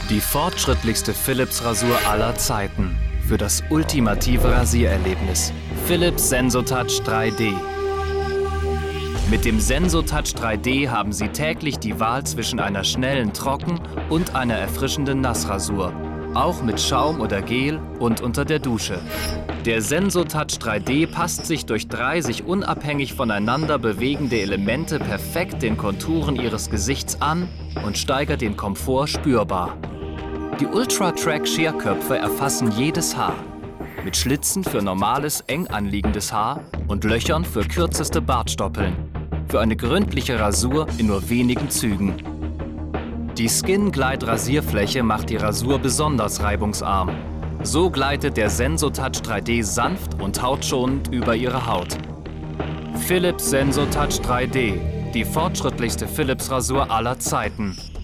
Die fortschrittlichste Philips-Rasur aller Zeiten. Für das ultimative Rasiererlebnis. Philips SensoTouch 3D. Mit dem SensoTouch 3D haben Sie täglich die Wahl zwischen einer schnellen Trocken- und einer erfrischenden Nassrasur. Auch mit Schaum oder Gel und unter der Dusche. Der SensoTouch 3D passt sich durch 3 sich unabhängig voneinander bewegende Elemente perfekt den Konturen Ihres Gesichts an und steigert den Komfort spürbar. Die Ultra-Track-Scherköpfe erfassen jedes Haar. Mit Schlitzen für normales, eng anliegendes Haar und Löchern für kürzeste Bartstoppeln. Für eine gründliche Rasur in nur wenigen Zügen. Die Skin Glide Rasierfläche macht die Rasur besonders reibungsarm. So gleitet der SensoTouch 3D sanft und hautschonend über Ihre Haut. Philips SensoTouch 3D, die fortschrittlichste Philips-Rasur aller Zeiten.